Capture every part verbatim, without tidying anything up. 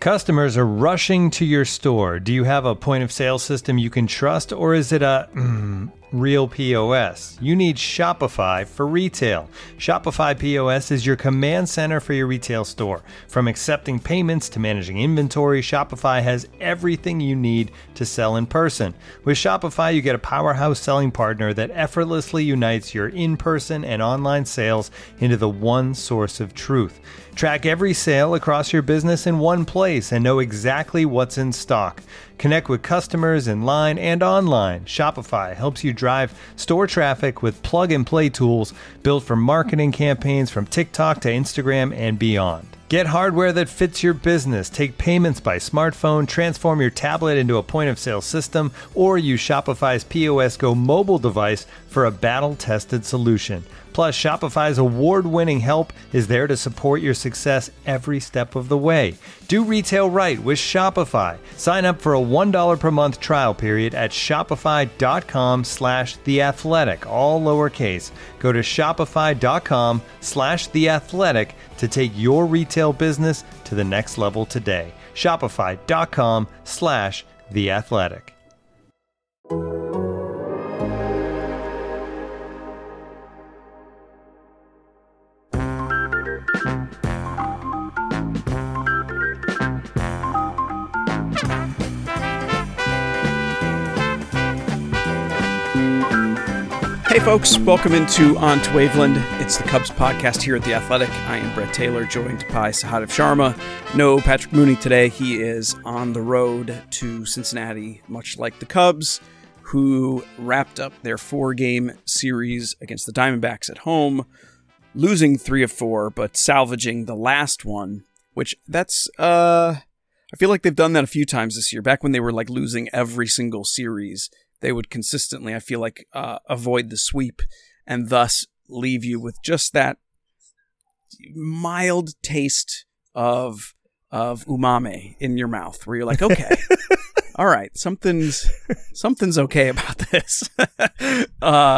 Customers are rushing to your store. Do you have a point of sale system you can trust, or is it a mm, real P O S? You need Shopify for retail. Shopify P O S is your command center for your retail store. From accepting payments to managing inventory, Shopify has everything you need to sell in person. With Shopify, you get a powerhouse selling partner that effortlessly unites your in-person and online sales into the one source of truth. Track every sale across your business in one place and know exactly what's in stock. Connect with customers in line and online. Shopify helps you drive store traffic with plug-and-play tools built for marketing campaigns from TikTok to Instagram and beyond. Get hardware that fits your business. Take payments by smartphone, transform your tablet into a point-of-sale system, or use Shopify's P O S Go mobile device for a battle-tested solution. Plus, Shopify's award-winning help is there to support your success every step of the way. Do retail right with Shopify. Sign up for a one dollar per month trial period at shopify.com slash theathletic, all lowercase. Go to shopify.com slash theathletic to take your retail business to the next level today. Shopify.com slash theathletic. Hey folks, welcome into On to Waveland. It's the Cubs podcast here at The Athletic. I am Brett Taylor, joined by Sahadev Sharma. No Patrick Mooney today. He is on the road to Cincinnati, much like the Cubs, who wrapped up their four-game series against the Diamondbacks at home, losing three of four, but salvaging the last one, which that's, uh, I feel like they've done that a few times this year. Back when they were like losing every single series, they would consistently, I feel like, uh, avoid the sweep and thus leave you with just that mild taste of of umami in your mouth, where you're like, okay, all right, something's something's okay about this. uh,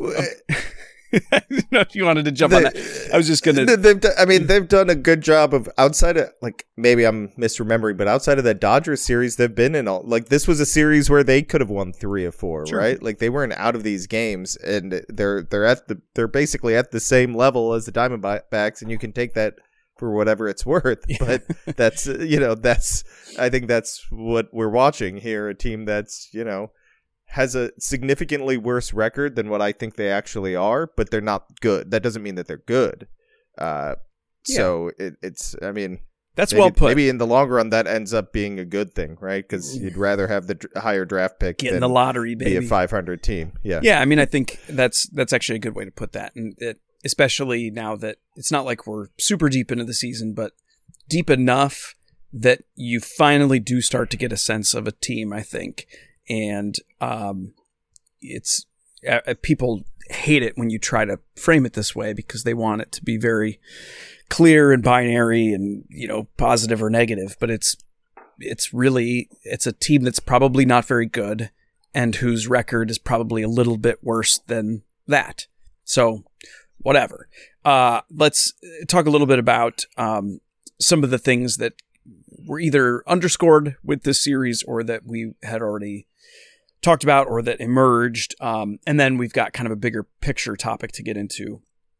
I don't know if you wanted to jump the, on that. I was just going to... They've done, I mean, they've done a good job of, outside of, like, maybe I'm misremembering, but outside of that Dodgers series, they've been in all... Like, this was a series where they could have won three of four, sure. Right? Like, they weren't out of these games, and they're they're at the they're basically at the same level as the Diamondbacks, and you can take that for whatever it's worth. Yeah. But that's, you know, that's... I think that's what we're watching here, a team that's, you know... has a significantly worse record than what I think they actually are, but they're not good. That doesn't mean that they're good. Uh, yeah. So it, it's, I mean, that's maybe, well put. Maybe in the long run that ends up being a good thing, right? Because you'd rather have the dr- higher draft pick get in than the lottery, baby. Be a five hundred team. Yeah, yeah. I mean, I think that's that's actually a good way to put that, and it, especially now that it's not like we're super deep into the season, but deep enough that you finally do start to get a sense of a team, I think. And um, it's uh, people hate it when you try to frame it this way because they want it to be very clear and binary and, you know, positive or negative. But it's it's really it's a team that's probably not very good and whose record is probably a little bit worse than that. So whatever. Uh, let's talk a little bit about um, some of the things that were either underscored with this series or that we had already talked about or that emerged. Um, and then we've got kind of a bigger picture topic to get into.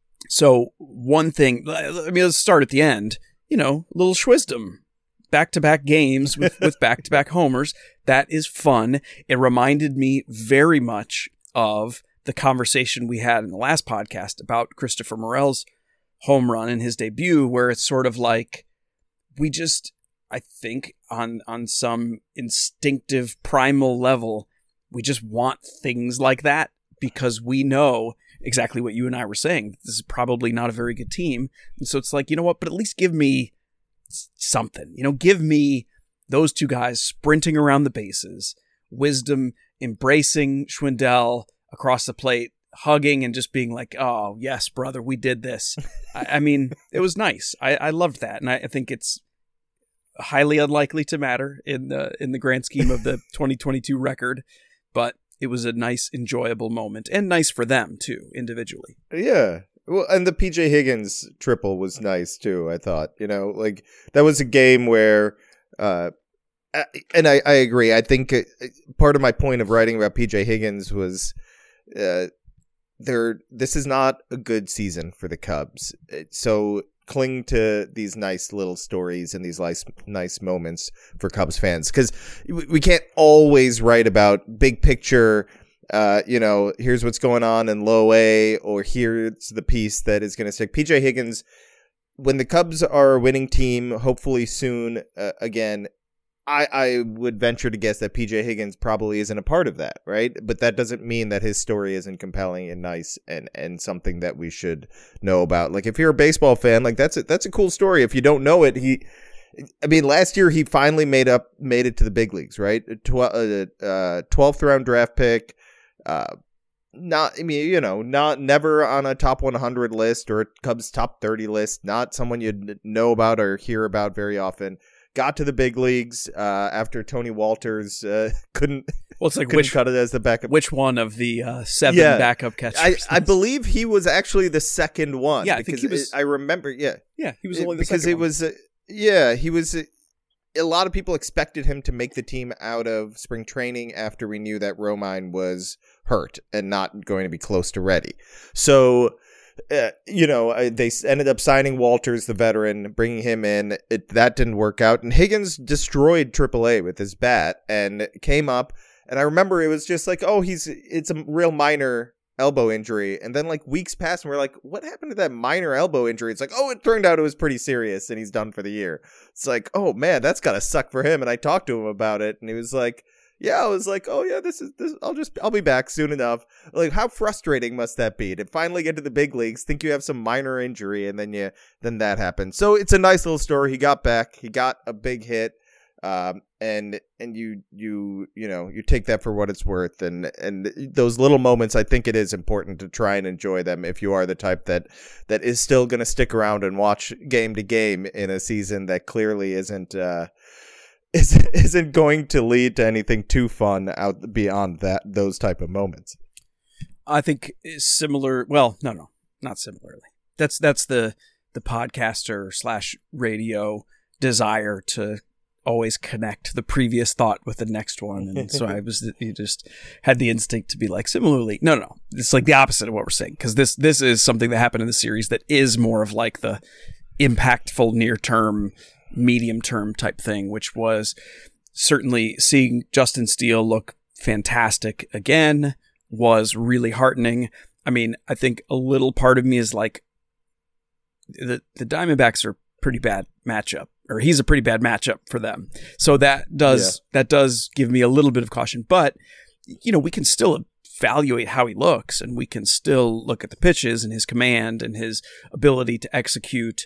So one thing, I mean, let's start at the end, you know, a little Schwisdom, back-to-back games with, with back-to-back homers. That is fun. It reminded me very much of the conversation we had in the last podcast about Christopher Morel's home run in his debut, where it's sort of like, we just, I think on, on some instinctive primal level, we just want things like that because we know exactly what you and I were saying. This is probably not a very good team. And so it's like, you know what, but at least give me something, you know, give me those two guys sprinting around the bases, Wisdom embracing Schwindel across the plate, hugging and just being like, oh yes, brother, we did this. I, I mean, it was nice. I, I loved that. And I, I think it's highly unlikely to matter in the, in the grand scheme of the twenty twenty-two record. But it was a nice, enjoyable moment, and nice for them, too, individually. Yeah. Well, and the P J Higgins triple was nice, too, I thought. You know, like, that was a game where uh, and I, I agree. I think part of my point of writing about P J Higgins was uh, there. This is not a good season for the Cubs. So cling to these nice little stories and these nice, nice moments for Cubs fans, because we can't always write about big picture. Uh, you know, here's what's going on in low A, or here's the piece that is going to stick. P J Higgins, when the Cubs are a winning team, hopefully soon uh, again. I, I would venture to guess that P J Higgins probably isn't a part of that, right? But that doesn't mean that his story isn't compelling and nice and, and something that we should know about. Like, if you're a baseball fan, like that's a, that's a cool story. If you don't know it, he, I mean, last year he finally made up, made it to the big leagues, right? Tw- uh, twelfth round draft pick, uh, not, I mean, you know, not never on a top one hundred list or a Cubs top thirty list, not someone you'd know about or hear about very often. Got to the big leagues uh, after Tony Walters uh, couldn't. Well, it's like couldn't which cut it as the backup. Which one of the uh, seven yeah. backup catchers? I, I believe he was actually the second one. Yeah, I think he was. It, I remember. Yeah, yeah, he was only the because second it one. was. Uh, yeah, he was. Uh, a lot of people expected him to make the team out of spring training after we knew that Romine was hurt and not going to be close to ready. So. Uh, you know, uh, they ended up signing Walters, the veteran, bringing him in. It, that didn't work out. And Higgins destroyed triple A with his bat and came up. And I remember it was just like, oh, he's it's a real minor elbow injury. And then like weeks passed and we're like, what happened to that minor elbow injury? It's like, oh, it turned out it was pretty serious and he's done for the year. It's like, oh, man, that's got to suck for him. And I talked to him about it and he was like, yeah, I was like, oh yeah, this is this. I'll just I'll be back soon enough. Like, how frustrating must that be to finally get to the big leagues, think you have some minor injury, and then you then that happens. So it's a nice little story. He got back. He got a big hit, um, and and you you you know you take that for what it's worth. And and those little moments, I think it is important to try and enjoy them if you are the type that that is still going to stick around and watch game to game in a season that clearly isn't. Uh, isn't going to lead to anything too fun out beyond that those type of moments. I think similar. Well, no, no, not similarly. That's that's the the podcaster slash radio desire to always connect the previous thought with the next one, and so I was you just had the instinct to be like similarly. No, no, no. It's like the opposite of what we're saying, because this this is something that happened in the series that is more of like the impactful near term. Medium term type thing, which was certainly seeing Justin Steele look fantastic again was really heartening. I mean, I think a little part of me is like the the Diamondbacks are pretty bad matchup, or he's a pretty bad matchup for them. So that does yeah. that does give me a little bit of caution, but you know, we can still evaluate how he looks, and we can still look at the pitches and his command and his ability to execute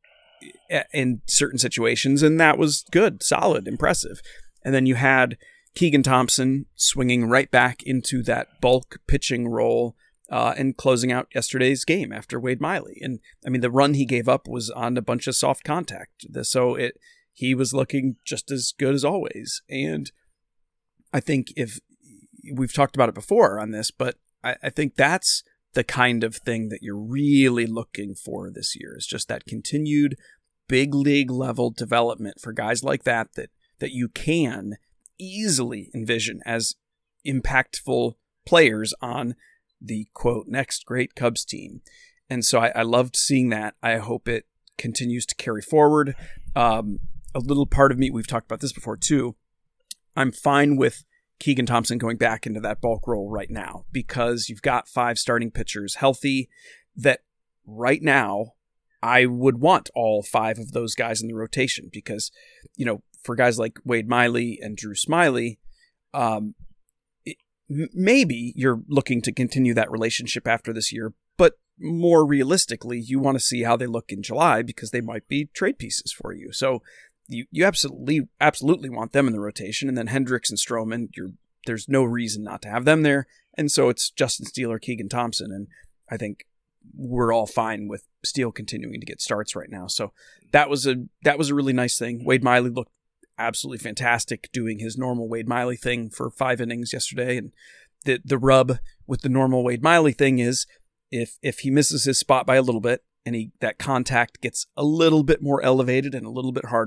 in certain situations, and that was good, solid, impressive. And then you had Keegan Thompson swinging right back into that bulk pitching role uh, and closing out yesterday's game after Wade Miley. And I mean, the run he gave up was on a bunch of soft contact, so it he was looking just as good as always. And I think if we've talked about it before on this, but I, I think that's the kind of thing that you're really looking for this year, is just that continued big league level development for guys like that, that, that you can easily envision as impactful players on the quote next great Cubs team. And so I, I loved seeing that. I hope it continues to carry forward. Um, a little part of me, we've talked about this before too. I'm fine with Keegan Thompson going back into that bulk role right now, because you've got five starting pitchers healthy that right now I would want all five of those guys in the rotation, because, you know, for guys like Wade Miley and Drew Smyly, um, it, maybe you're looking to continue that relationship after this year, but more realistically, you want to see how they look in July, because they might be trade pieces for you. So you, you absolutely, absolutely want them in the rotation. And then Hendricks and Stroman, you're, there's no reason not to have them there. And so it's Justin Steele or Keegan Thompson. And I think we're all fine with Steele continuing to get starts right now. So that was a, that was a really nice thing. Wade Miley looked absolutely fantastic doing his normal Wade Miley thing for five innings yesterday. And the, the rub with the normal Wade Miley thing is if, if he misses his spot by a little bit, and he that contact gets a little bit more elevated and a little bit harder,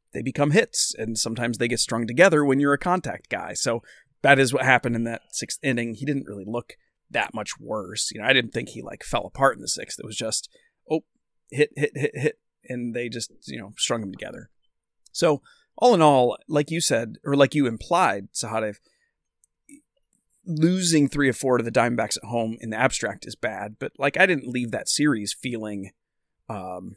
they become hits, and sometimes they get strung together when you're a contact guy. So that is what happened in that sixth inning. He didn't really look that much worse. You know, I didn't think he like fell apart in the sixth. It was just, oh, hit, hit, hit, hit. And they just, you know, strung them together. So all in all, like you said, or like you implied, Sahadev, losing three of four to the Diamondbacks at home in the abstract is bad. But like, I didn't leave that series feeling um,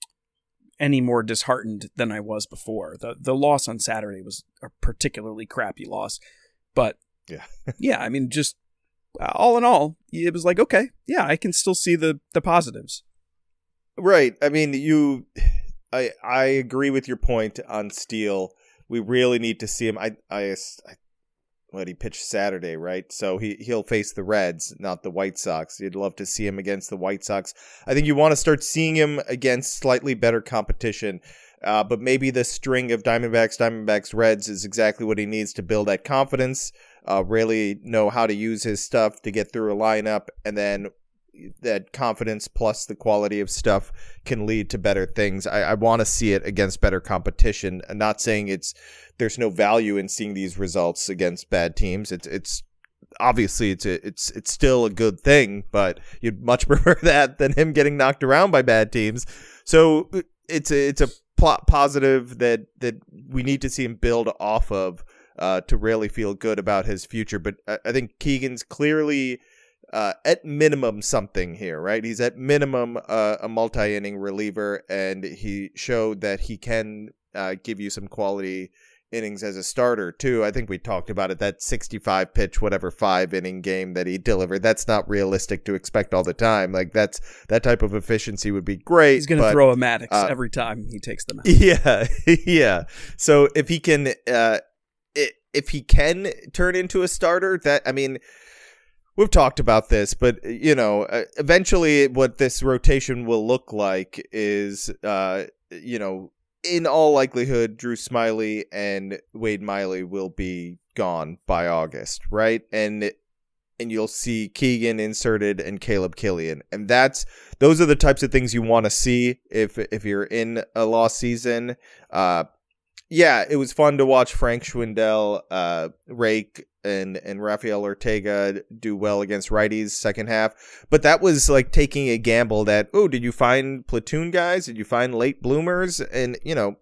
any more disheartened than I was before. The the loss on Saturday was a particularly crappy loss. But yeah, yeah, I mean, just all in all, it was like, okay, yeah, I can still see the the positives. Right. I mean, you, I I agree with your point on Steele. We really need to see him. I I, I what he pitched Saturday, right? So he he'll face the Reds, not the White Sox. You'd love to see him against the White Sox. I think you want to start seeing him against slightly better competition. Uh, but maybe the string of Diamondbacks, Diamondbacks, Reds is exactly what he needs to build that confidence, uh, really know how to use his stuff to get through a lineup, and then that confidence plus the quality of stuff can lead to better things. I, I want to see it against better competition. I'm not saying it's there's no value in seeing these results against bad teams. It's it's obviously it's a, it's it's still a good thing, but you'd much prefer that than him getting knocked around by bad teams. So it's a, it's a plot positive that that we need to see him build off of uh, to really feel good about his future. But I, I think Keegan's clearly uh, at minimum something here, right? He's at minimum uh, a multi-inning reliever, and he showed that he can uh, give you some quality innings as a starter too. I think we talked about it, that sixty-five pitch, whatever five inning game that he delivered. That's not realistic to expect all the time. Like that's that type of efficiency would be great. He's going to throw a Maddox uh, every time he takes them out. Yeah. Yeah. So if he can, uh, if he can turn into a starter, that, I mean, we've talked about this, but you know, uh, eventually what this rotation will look like is, uh, you know, in all likelihood, Drew Smyly and Wade Miley will be gone by August, right? And and you'll see Keegan inserted and Caleb Killian, and that's those are the types of things you want to see if if you're in a lost season. Uh, yeah, it was fun to watch Frank Schwindel uh, rake and and Rafael Ortega do well against righties second half, but that was like taking a gamble that, oh, did you find platoon guys? Did you find late bloomers? And you know,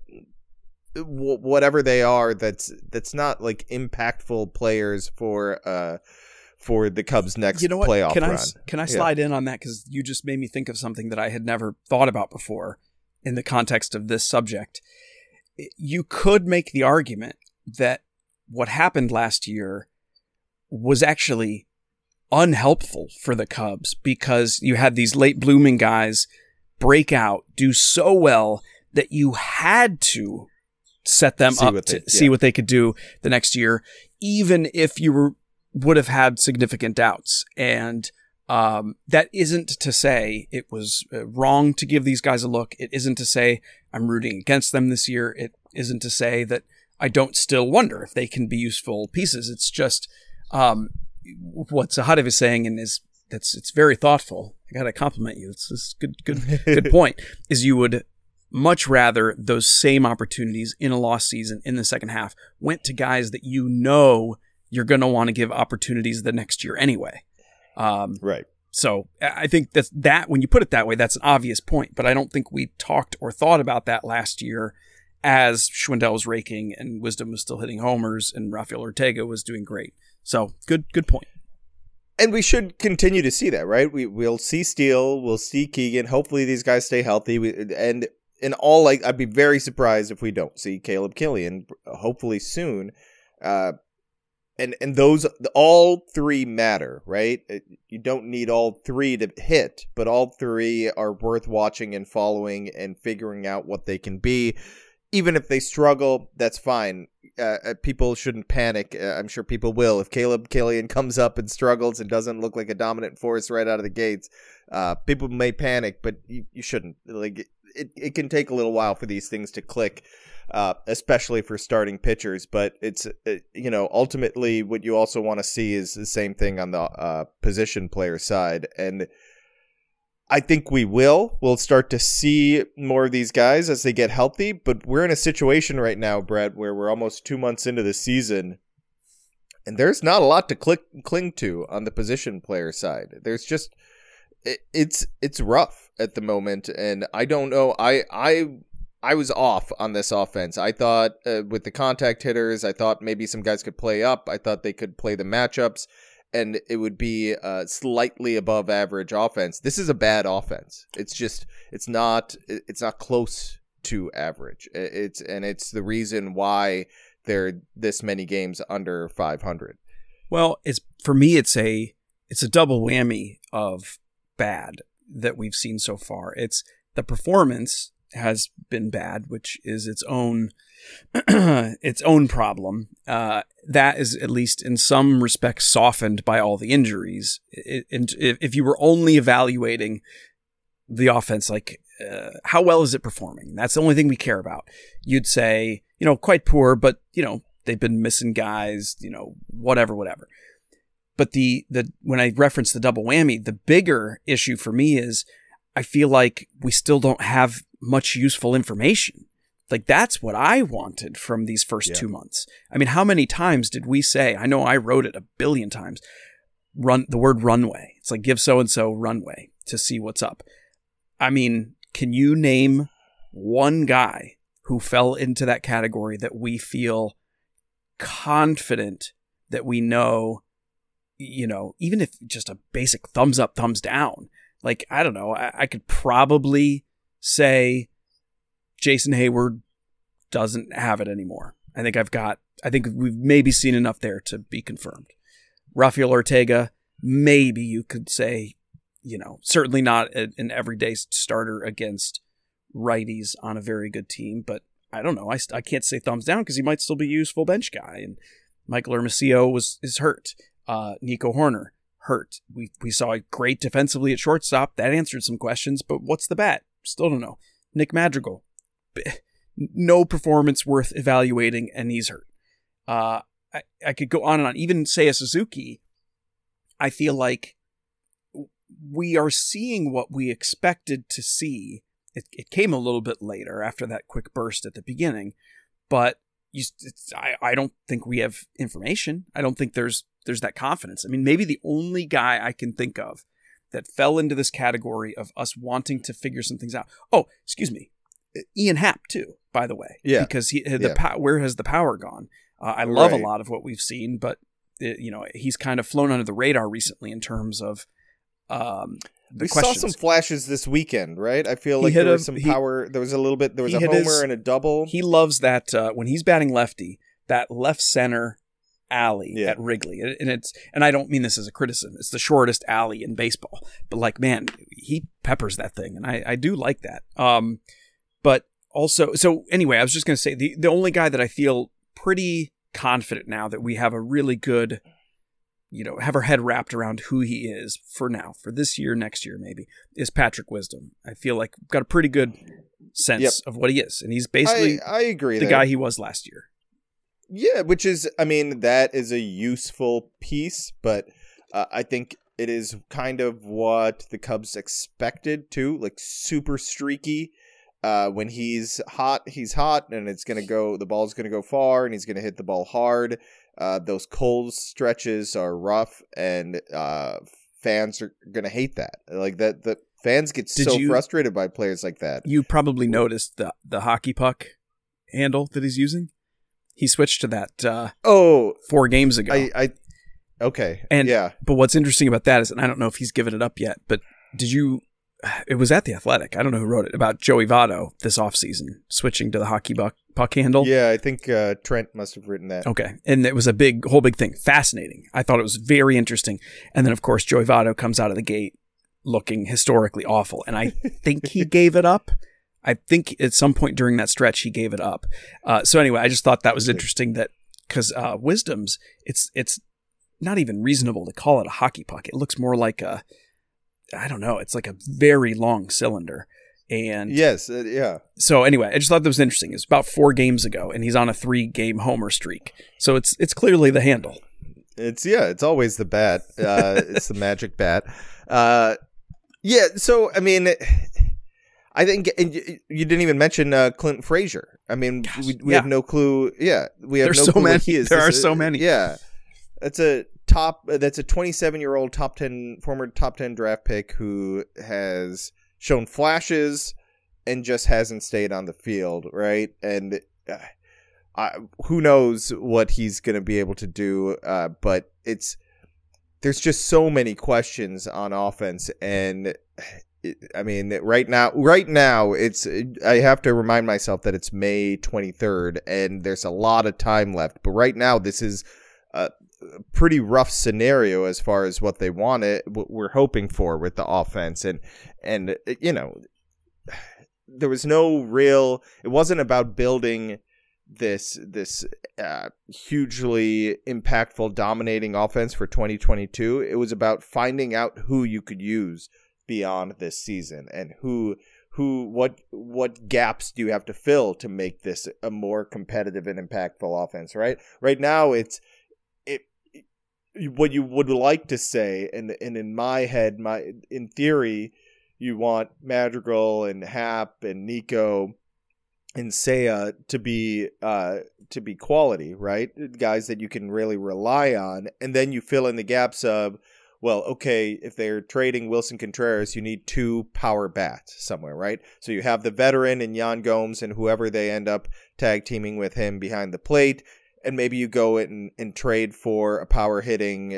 w- whatever they are, that's that's not like impactful players for uh for the Cubs' next you know what? playoff can run. I can I slide yeah. in on that, because you just made me think of something that I had never thought about before in the context of this subject. You could make the argument that what happened last year was actually unhelpful for the Cubs, because you had these late blooming guys break out, do so well that you had to set them see up to they, yeah. see what they could do the next year, even if you were, would have had significant doubts. And um, that isn't to say it was wrong to give these guys a look. It isn't to say I'm rooting against them this year. It isn't to say that I don't still wonder if they can be useful pieces. It's just um, what Sahadev is saying, and is that's it's very thoughtful. I got to compliment you. It's this good, good, good point. Is you would much rather those same opportunities in a lost season in the second half went to guys that you know you're going to want to give opportunities the next year anyway. Um, right. So I think that's that when you put it that way, that's an obvious point, but I don't think we talked or thought about that last year as Schwindel was raking and Wisdom was still hitting homers and Rafael Ortega was doing great. So good, good point. And we should continue to see that, right? We, we'll see Steele, we'll see Keegan. Hopefully these guys stay healthy. We, and in all, like, I'd be very surprised if we don't see Caleb Killian, hopefully soon. Uh, And and those, all three matter, right? You don't need all three to hit, but all three are worth watching and following and figuring out what they can be. Even if they struggle, that's fine. Uh, people shouldn't panic. Uh, I'm sure people will. If Caleb Killian comes up and struggles and doesn't look like a dominant force right out of the gates, uh, people may panic, but you, you shouldn't. Like it, it can take a little while for these things to click. Uh, especially for starting pitchers, but it's, uh, you know, ultimately what you also want to see is the same thing on the uh, position player side. And I think we will. We'll start to see more of these guys as they get healthy, but we're in a situation right now, Brett, where we're almost two months into the season, and there's not a lot to click, cling to on the position player side. There's just it, it's it's rough at the moment, and I don't know. I I I was off on this offense. I thought uh, with the contact hitters, I thought maybe some guys could play up. I thought they could play the matchups, and it would be a slightly above average offense. This is a bad offense. It's just, it's not, it's not close to average. It's, and it's the reason why they're this many games under five hundred. Well, it's, for me, it's a, it's a double whammy of bad that we've seen so far. It's the performance has been bad, which is its own, its own problem. Uh, that is at least in some respects softened by all the injuries. It, it, if you were only evaluating the offense, like uh, how well is it performing? That's the only thing we care about. You'd say, you know, quite poor, but you know, they've been missing guys, you know, whatever, whatever. But the, the, when I reference the double whammy, the bigger issue for me is I feel like we still don't have much useful information. Like that's what I wanted from these first yeah. two months. I mean, how many times did we say, I know I wrote it a billion times, run the word runway. It's like give so-and-so runway to see what's up. I mean, can you name one guy who fell into that category that we feel confident that we know, you know, even if just a basic thumbs up, thumbs down, like, I don't know, I, I could probably say Jason Hayward doesn't have it anymore. I think I've got, I think we've maybe seen enough there to be confirmed. Rafael Ortega, maybe you could say, you know, certainly not a, an everyday starter against righties on a very good team, but I don't know. I, I can't say thumbs down because he might still be a useful bench guy. And Michael Hermosillo was is hurt. Uh, Nico Horner, hurt. We we saw it great defensively at shortstop. That answered some questions, but what's the bat? Still don't know. Nick Madrigal, no performance worth evaluating, and he's hurt. Uh, I, I could go on and on. Even Seiya Suzuki, I feel like we are seeing what we expected to see. It, it came a little bit later after that quick burst at the beginning, but you, it's, I, I don't think we have information. I don't think there's there's that confidence. I mean, maybe the only guy I can think of that fell into this category of us wanting to figure some things out. Oh, excuse me. Ian Happ too, by the way. Yeah. Because he, the yeah. po- where has the power gone? Uh, I love right. a lot of what we've seen, but it, you know, he's kind of flown under the radar recently in terms of um, the we questions. saw some flashes this weekend, right? I feel like there a, was some he, power. There was a little bit. There was a homer his, and a double. He loves that uh, when he's batting lefty, that left center alley yeah. at Wrigley, and it's and I don't mean this as a criticism. It's the shortest alley in baseball, but like, man, he peppers that thing, and I, I do like that. Um, but also, so anyway, I was just going to say the the only guy that I feel pretty confident now that we have a really good, you know, have our head wrapped around who he is for now, for this year, next year maybe, is Patrick Wisdom. I feel like we've got a pretty good sense yep. of what he is, and he's basically I, I agree the there. guy he was last year. Yeah, which is, I mean, that is a useful piece, but uh, I think it is kind of what the Cubs expected too, like super streaky. Uh, when he's hot, he's hot, and it's going to go, the ball's going to go far, and he's going to hit the ball hard. Uh, those cold stretches are rough, and uh, fans are going to hate that. Like that, the fans get Did so you, frustrated by players like that. You probably noticed the the hockey puck handle that he's using. He switched to that. Uh, oh, four games ago. I, I okay, and yeah. But what's interesting about that is, and I don't know if he's given it up yet, but did you? It was at The Athletic. I don't know who wrote it, about Joey Votto this offseason switching to the hockey puck, puck handle. Yeah, I think uh, Trent must have written that. Okay. And it was a big, whole big thing. Fascinating. I thought it was very interesting. And then, of course, Joey Votto comes out of the gate looking historically awful. And I think he gave it up. I think at some point during that stretch, he gave it up. Uh, so anyway, I just thought that was interesting that because uh, Wisdom's, it's it's not even reasonable to call it a hockey puck. It looks more like a, I don't know. It's like a very long cylinder. And yes, uh, yeah. So anyway, I just thought that was interesting. It's about four games ago, and he's on a three-game homer streak. So it's it's clearly the handle. It's yeah. It's always the bat. Uh, it's the magic bat. Uh, Yeah, so I mean, I think and you didn't even mention uh, Clint Frazier. I mean, Gosh, we, we yeah. have no clue. Yeah, we have There's no so clue many. what he is. There this are is, so many. Yeah, that's a top. That's a twenty-seven year old top ten former top ten draft pick who has shown flashes and just hasn't stayed on the field, right? And uh, I, who knows what he's going to be able to do? Uh, but it's there's just so many questions on offense, and it, I mean, right now, right now, it's I have to remind myself that it's May twenty-third, and there's a lot of time left. But right now, this is a pretty rough scenario as far as what they want it, what we're hoping for with the offense, and and you know. There was no real, it wasn't about building this this uh, hugely impactful, dominating offense for twenty twenty-two. It was about finding out who you could use beyond this season and who who what what gaps do you have to fill to make this a more competitive and impactful offense, right? Right now, it's it, it what you would like to say, and and in my head, my in theory. You want Madrigal and Hap and Nico and Seiya to be uh, to be quality, right? Guys that you can really rely on. And then you fill in the gaps of, well, okay, if they're trading Wilson Contreras, you need two power bats somewhere, right? So you have the veteran and Yan Gomes and whoever they end up tag teaming with him behind the plate. And maybe you go in and trade for a power hitting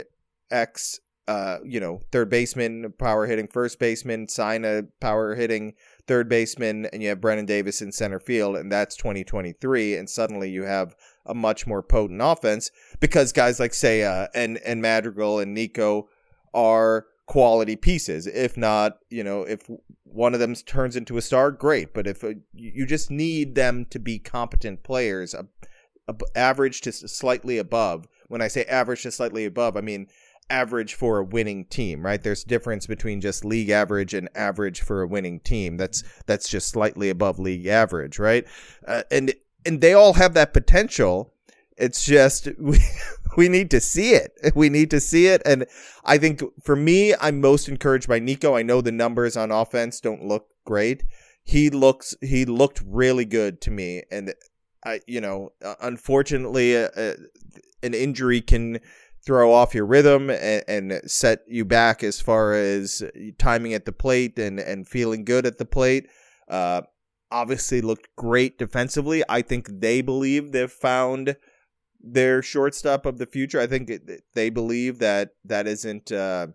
X Uh, you know, third baseman, power hitting first baseman, sign a power hitting third baseman, and you have Brennan Davis in center field, and that's twenty twenty-three, and suddenly you have a much more potent offense because guys like Seiya and, and Madrigal and Nico are quality pieces. If not, you know, if one of them turns into a star, great, but if uh, you just need them to be competent players, uh, uh, average to slightly above. When I say average to slightly above, I mean average for a winning team, right? There's difference between just league average and average for a winning team. That's that's just slightly above league average, right? Uh, and and they all have that potential. It's just we, we need to see it. We need to see it. And I think for me, I'm most encouraged by Nico. I know the numbers on offense don't look great. He looks he looked really good to me, and I you know unfortunately uh, uh, an injury can throw off your rhythm and, and set you back as far as timing at the plate and, and feeling good at the plate. Uh, obviously looked great defensively. I think they believe they've found their shortstop of the future. I think it, they believe that that isn't, uh,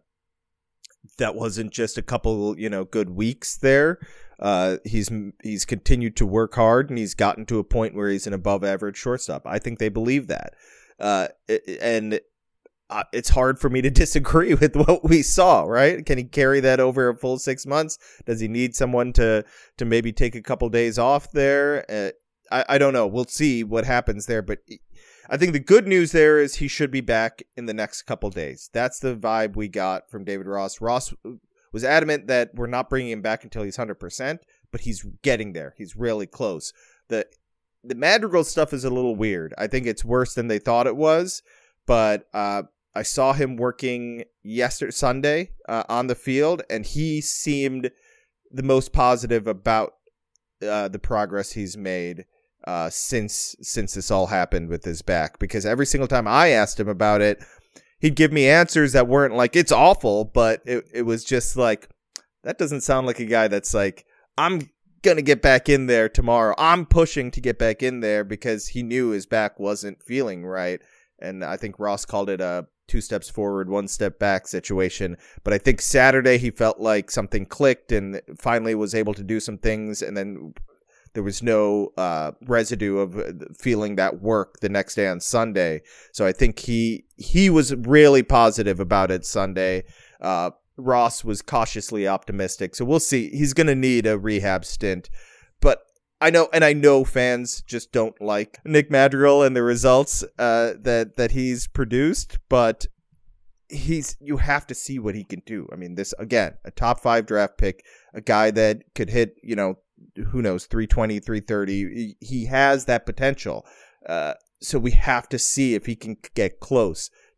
that wasn't just a couple, you know, good weeks there. Uh, he's, he's continued to work hard and he's gotten to a point where he's an above average shortstop. I think they believe that. Uh, and, Uh, it's hard for me to disagree with what we saw, right? Can he carry that over a full six months? Does he need someone to to maybe take a couple days off there? Uh, I, I don't know. We'll see what happens there. But I think the good news there is he should be back in the next couple days. That's the vibe we got from David Ross. Ross was adamant that we're not bringing him back until he's one hundred percent, but he's getting there. He's really close. The, the Madrigal stuff is a little weird. I think it's worse than they thought it was, but uh, I saw him working yesterday, Sunday, uh, on the field, and he seemed the most positive about uh, the progress he's made uh, since since this all happened with his back. Because every single time I asked him about it, he'd give me answers that weren't like, it's awful, but it, it was just like, that doesn't sound like a guy that's like, I'm going to get back in there tomorrow. I'm pushing to get back in there because he knew his back wasn't feeling right. And I think Ross called it a two steps forward, one step back situation. But I think Saturday he felt like something clicked and finally was able to do some things. And then there was no uh, residue of feeling that work the next day on Sunday. So I think he he was really positive about it Sunday. Uh, Ross was cautiously optimistic. So we'll see. He's going to need a rehab stint. But I know, and I know fans just don't like Nick Madrigal and the results uh, that that he's produced, but he's you have to see what he can do. I mean, this again, a top five draft pick, a guy that could hit, you know, who knows, three twenty, three thirty. He has that potential. Uh, so we have to see if he can get close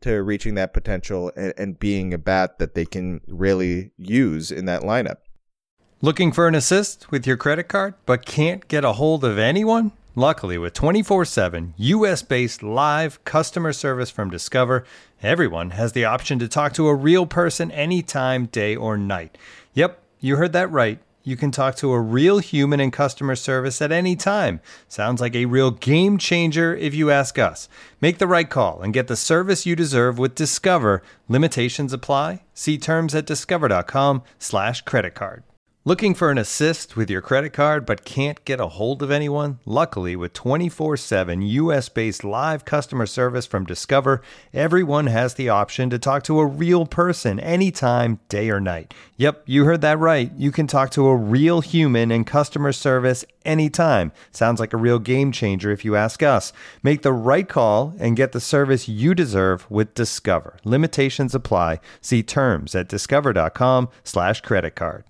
to reaching that potential and, and being a bat that they can really use in that lineup. Looking for an assist with your credit card, but can't get a hold of anyone? Luckily, with twenty-four seven U S-based live customer service from Discover, everyone has the option to talk to a real person anytime, day or night. Yep, you heard that right. You can talk to a real human in customer service at any time. Sounds like a real game changer if you ask us. Make the right call and get the service you deserve with Discover. Limitations apply. See terms at discover.com slash credit card. Looking for an assist with your credit card but can't get a hold of anyone? Luckily, with twenty-four seven U S-based live customer service from Discover, everyone has the option to talk to a real person anytime, day or night. Yep, you heard that right. You can talk to a real human in customer service anytime. Sounds like a real game changer if you ask us. Make the right call and get the service you deserve with Discover. Limitations apply. See terms at discover.com slash credit card.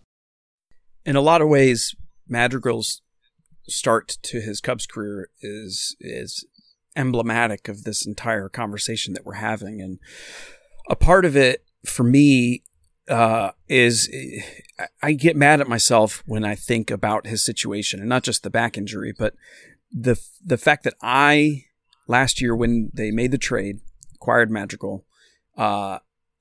In a lot of ways, Madrigal's start to his Cubs career is is emblematic of this entire conversation that we're having. And a part of it, for me, uh, is I get mad at myself when I think about his situation, and not just the back injury, but the the fact that I, last year when they made the trade, acquired Madrigal, uh,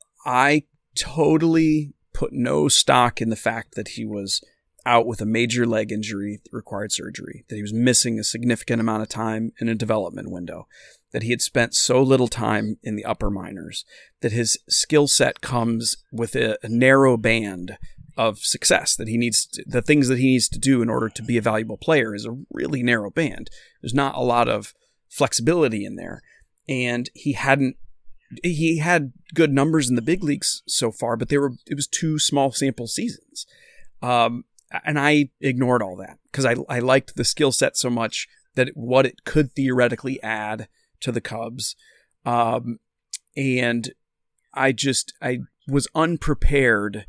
I totally put no stock in the fact that he was out with a major leg injury that required surgery, that he was missing a significant amount of time in a development window, that he had spent so little time in the upper minors, that his skill set comes with a, a narrow band of success, that he needs to, the things that he needs to do in order to be a valuable player is a really narrow band. There's not a lot of flexibility in there. And he hadn't He had good numbers in the big leagues so far, but they were it was two small sample seasons. Um, and I ignored all that because I, I liked the skill set so much that it, what it could theoretically add to the Cubs. Um, and I just, I was unprepared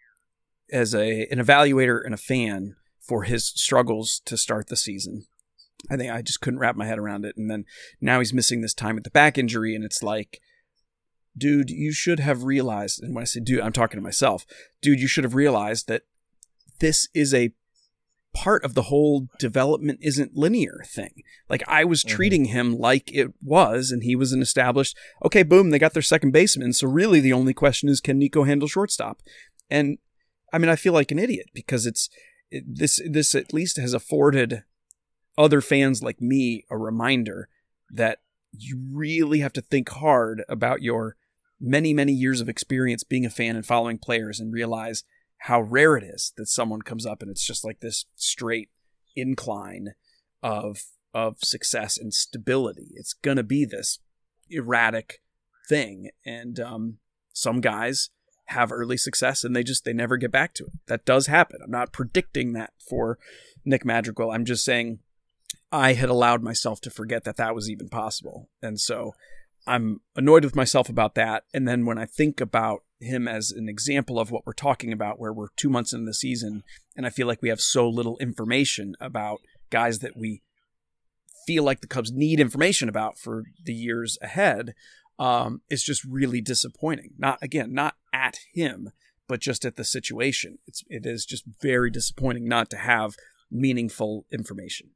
as a an evaluator and a fan for his struggles to start the season. I think I just couldn't wrap my head around it. And then now he's missing this time with the back injury, and it's like, dude, you should have realized, and when I say dude, I'm talking to myself, dude, you should have realized that this is a part of the whole development isn't linear thing. Like, I was mm-hmm. treating him like it was, and he was an established, okay, boom, they got their second baseman. So really the only question is, can Nico handle shortstop? And I mean, I feel like an idiot because it's it, this, this at least has afforded other fans like me a reminder that you really have to think hard about your many, many years of experience being a fan and following players, and realize how rare it is that someone comes up and it's just like this straight incline of of success and stability. It's going to be this erratic thing. And um, some guys have early success and they just, they never get back to it. That does happen. I'm not predicting that for Nick Madrigal. I'm just saying I had allowed myself to forget that that was even possible. And so I'm annoyed with myself about that. And then when I think about him as an example of what we're talking about, where we're two months into the season and I feel like we have so little information about guys that we feel like the Cubs need information about for the years ahead, um, it's just really disappointing. Not, again, not at him, but just at the situation. It's, it is just very disappointing not to have meaningful information.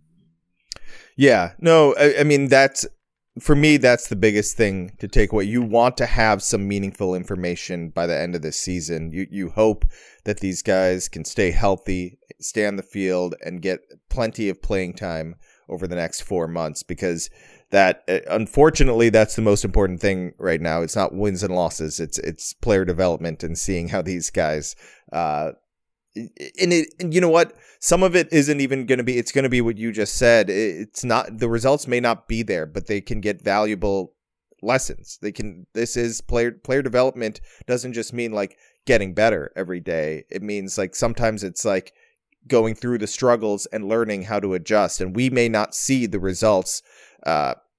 Yeah, no, I, I mean, that's, for me, that's the biggest thing to take away. You want to have some meaningful information by the end of this season. You you hope that these guys can stay healthy, stay on the field, and get plenty of playing time over the next four months because that, unfortunately, that's the most important thing right now. It's not wins and losses. It's it's player development and seeing how these guys uh, and it, and you know what? Some of it isn't even going to be, it's going to be what you just said. It's not, the results may not be there, but they can get valuable lessons. They can, this is player, player development doesn't just mean like getting better every day. It means like sometimes it's like going through the struggles and learning how to adjust. And we may not see the results uh,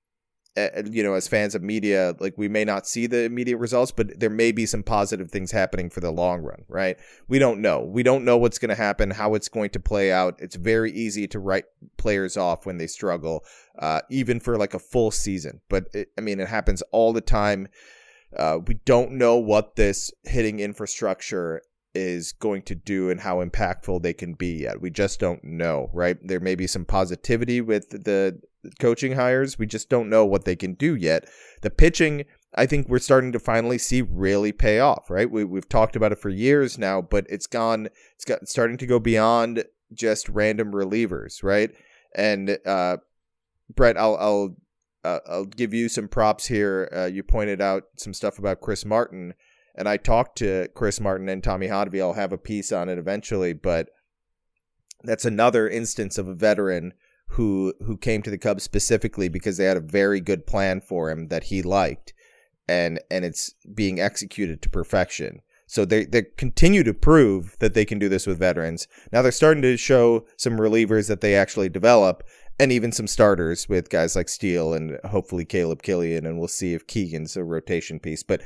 uh, you know, as fans of media, like we may not see the immediate results, but there may be some positive things happening for the long run, right? We don't know. We don't know what's going to happen, how it's going to play out. It's very easy to write players off when they struggle, uh, even for like a full season. But it, I mean, it happens all the time. Uh, we don't know what this hitting infrastructure is going to do and how impactful they can be yet. We just don't know, right? There may be some positivity with the coaching hires. We just don't know what they can do yet. The pitching, I think we're starting to finally see really pay off, right? We, we've talked about it for years now, but it's gone, it's got it's starting to go beyond just random relievers, right? And uh, Brett, I'll, I'll, uh, I'll give you some props here. Uh, you pointed out some stuff about Chris Martin. And I talked to Chris Martin and Tommy Hotovy. I'll have a piece on it eventually, but that's another instance of a veteran who who came to the Cubs specifically because they had a very good plan for him that he liked, and and it's being executed to perfection. So they, they continue to prove that they can do this with veterans. Now they're starting to show some relievers that they actually develop, and even some starters with guys like Steele and hopefully Caleb Killian, and we'll see if Keegan's a rotation piece. But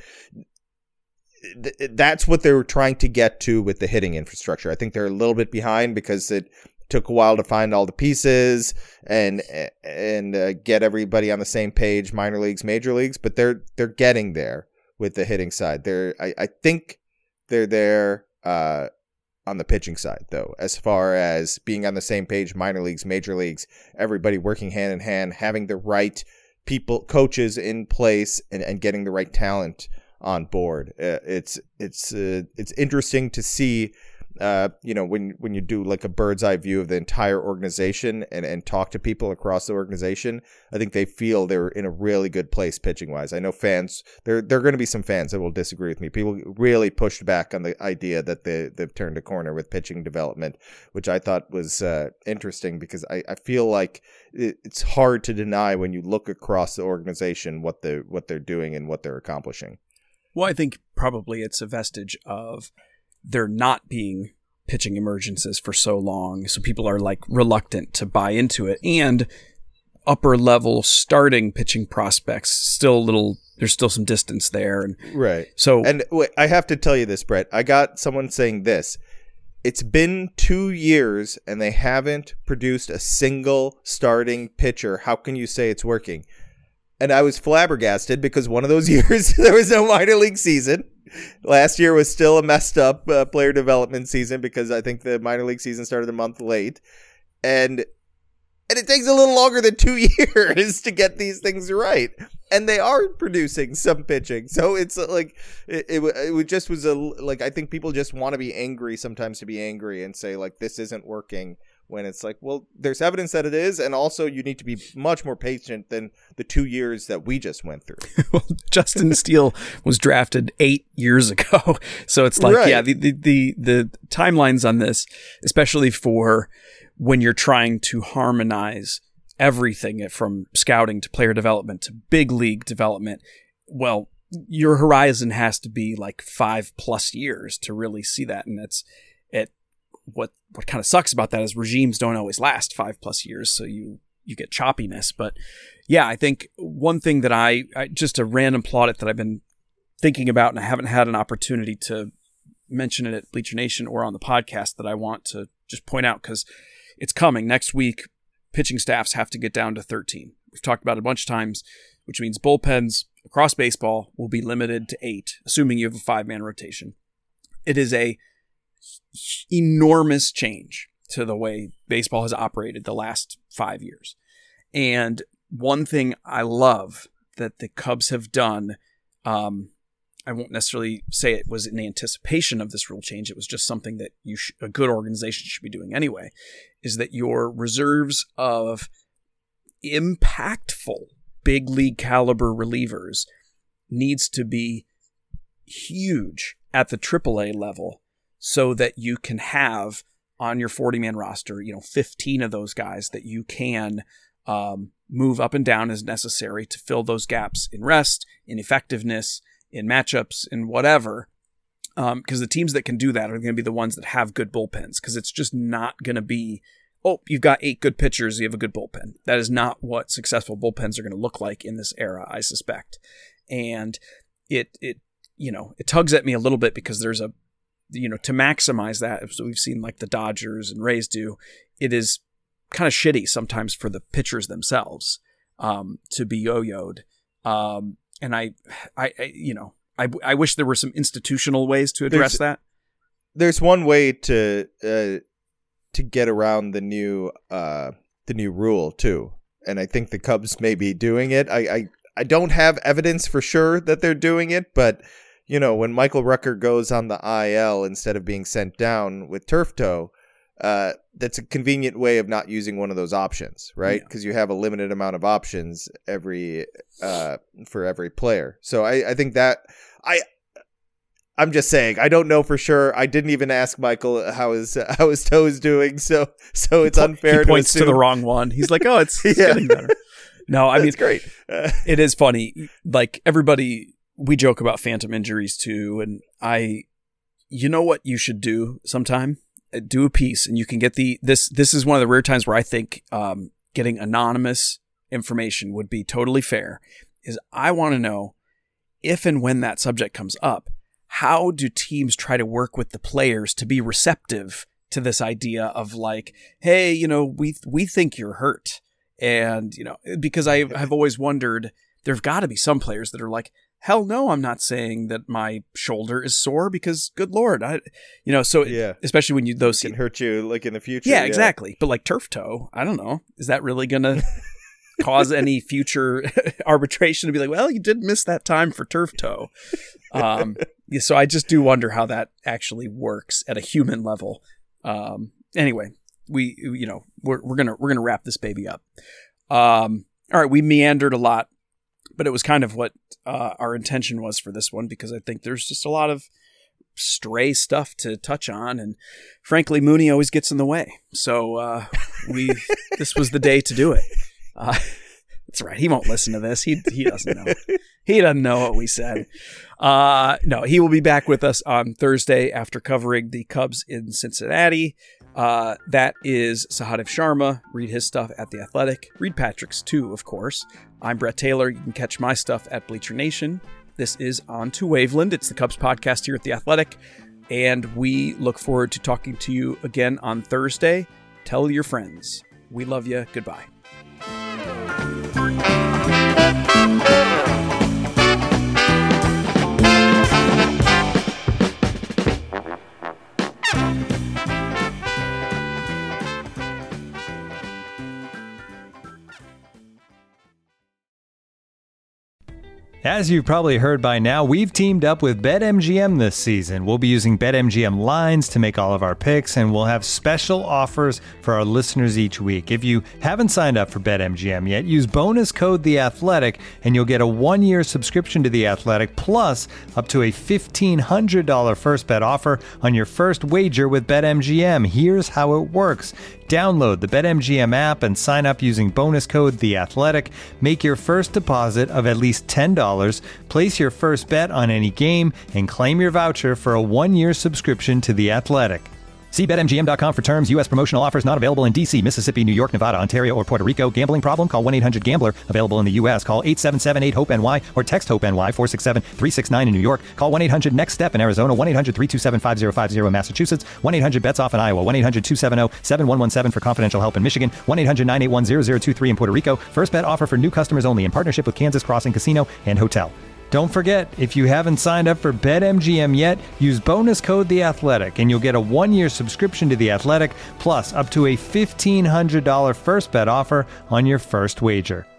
that's what they were trying to get to with the hitting infrastructure. I think they're a little bit behind because it took a while to find all the pieces and and uh, get everybody on the same page, minor leagues, major leagues, but they're they're getting there with the hitting side. They're I, I think they're there uh, on the pitching side, though, as far as being on the same page, minor leagues, major leagues, everybody working hand in hand, having the right people, coaches in place, and, and getting the right talent on board. Uh, it's it's uh, it's interesting to see, uh, you know, when when you do like a bird's eye view of the entire organization and, and talk to people across the organization. I think they feel they're in a really good place pitching wise. I know fans, there there are going to be some fans that will disagree with me. People really pushed back on the idea that they they've turned a corner with pitching development, which I thought was uh, interesting because I, I feel like it, it's hard to deny when you look across the organization what the what they're doing and what they're accomplishing. Well, I think probably it's a vestige of there not being pitching emergences for so long. So people are like reluctant to buy into it, and upper level starting pitching prospects still a little, there's still some distance there. And right. So, and wait, I have to tell you this, Brett, I got someone saying this. It's been two years and they haven't produced a single starting pitcher. How can you say it's working? And I was flabbergasted because one of those years there was no minor league season. Last year was still a messed up uh, player development season because I think the minor league season started a month late. And and it takes a little longer than two years to get these things right. And they are producing some pitching. So it's like it, it, it just was a like I think people just want to be angry sometimes to be angry and say like this isn't working. When it's like, well, there's evidence that it is, and also you need to be much more patient than the two years that we just went through. Well, Justin Steele was drafted eight years ago, so it's like, right. yeah, the, the the the timelines on this, especially for when you're trying to harmonize everything from scouting to player development to big league development, well, your horizon has to be like five plus years to really see that, and that's it. What what kind of sucks about that is regimes don't always last five plus years, so you you get choppiness. But yeah, I think one thing that I, I just a random plaudit that I've been thinking about, and I haven't had an opportunity to mention it at Bleacher Nation or on the podcast, that I want to just point out because it's coming next week. Pitching staffs have to get down to thirteen. We've talked about it a bunch of times, which means bullpens across baseball will be limited to eight, assuming you have a five-man rotation. It is a enormous change to the way baseball has operated the last five years. And one thing I love that the Cubs have done, um, I won't necessarily say it was in anticipation of this rule change, it was just something that you sh- a good organization should be doing anyway, is that your reserves of impactful big league caliber relievers needs to be huge at the triple A level, so that you can have on your forty-man roster, you know, fifteen of those guys that you can um, move up and down as necessary to fill those gaps in rest, in effectiveness, in matchups, in whatever. Because um, the teams that can do that are going to be the ones that have good bullpens, because it's just not going to be oh, you've got eight good pitchers, you have a good bullpen. That is not what successful bullpens are going to look like in this era, I suspect. And it, it, you know, it tugs at me a little bit because there's a, you know, to maximize that, as we've seen like the Dodgers and Rays do, it is kind of shitty sometimes for the pitchers themselves um, to be yo-yoed. Um, and I, I, I, you know, I, I wish there were some institutional ways to address there's, that. There's one way to uh, to get around the new uh, the new rule too, and I think the Cubs may be doing it. I, I I don't have evidence for sure that they're doing it, but you know, when Michael Rucker goes on the I L instead of being sent down with turf toe, uh, that's a convenient way of not using one of those options, right? Because yeah. you have a limited amount of options every uh, for every player. So I, I think that I. I'm just saying, I don't know for sure. I didn't even ask Michael how his uh, how his toe is doing, so so it's unfair. He points to, to the wrong one. He's like, "Oh, it's, it's yeah. getting better." No, I mean, it's great. Uh, it is funny. Like everybody, we joke about phantom injuries too, and I, you know what you should do sometime? Do a piece, and you can get the this. This is one of the rare times where I think um, getting anonymous information would be totally fair. Is I want to know if and when that subject comes up. How do teams try to work with the players to be receptive to this idea of like, hey, you know, we we think you're hurt. And, you know, because I have always wondered, there've got to be some players that are like, hell no, I'm not saying that my shoulder is sore because good Lord, I, you know, so yeah. especially when you, those can hurt you like in the future. Yeah, yeah. exactly. But like turf toe, I don't know. Is that really going to cause any future arbitration to be like, well, you did miss that time for turf toe. Um, yeah, so I just do wonder how that actually works at a human level. Um, anyway, we, you know, we're, we're going to, we're going to wrap this baby up. Um, all right. We meandered a lot, but it was kind of what, uh, our intention was for this one, because I think there's just a lot of stray stuff to touch on. And frankly, Mooney always gets in the way. So, uh, we, this was the day to do it. Uh, that's right. He won't listen to this. He he doesn't know. He doesn't know what we said. Uh, no, he will be back with us on Thursday after covering the Cubs in Cincinnati. Uh, that is Sahadev Sharma. Read his stuff at The Athletic. Read Patrick's too, of course. I'm Brett Taylor. You can catch my stuff at Bleacher Nation. This is On to Waveland. It's the Cubs podcast here at The Athletic. And we look forward to talking to you again on Thursday. Tell your friends. We love you. Goodbye. As you've probably heard by now, we've teamed up with BetMGM this season. We'll be using BetMGM lines to make all of our picks, and we'll have special offers for our listeners each week. If you haven't signed up for BetMGM yet, use bonus code The Athletic, and you'll get a one-year subscription to The Athletic, plus up to a fifteen hundred dollars first bet offer on your first wager with BetMGM. Here's how it works. Download the BetMGM app and sign up using bonus code The Athletic. Make your first deposit of at least ten dollars, place your first bet on any game, and claim your voucher for a one-year subscription to The Athletic. See Bet M G M dot com for terms. U S promotional offers not available in D C, Mississippi, New York, Nevada, Ontario, or Puerto Rico. Gambling problem? Call one eight hundred gambler. Available in the U S. Call eight seven seven eight hope N Y or text HOPE-NY four six seven three six nine in New York. Call one eight hundred next step in Arizona. one eight hundred three two seven five zero five zero in Massachusetts. one eight hundred bets off in Iowa. one eight hundred two seven zero seven one one seven for confidential help in Michigan. one eight hundred nine eight one zero zero two three in Puerto Rico. First bet offer for new customers only in partnership with Kansas Crossing Casino and Hotel. Don't forget, if you haven't signed up for BetMGM yet, use bonus code The Athletic, and you'll get a one-year subscription to The Athletic, plus up to a fifteen hundred dollars first bet offer on your first wager.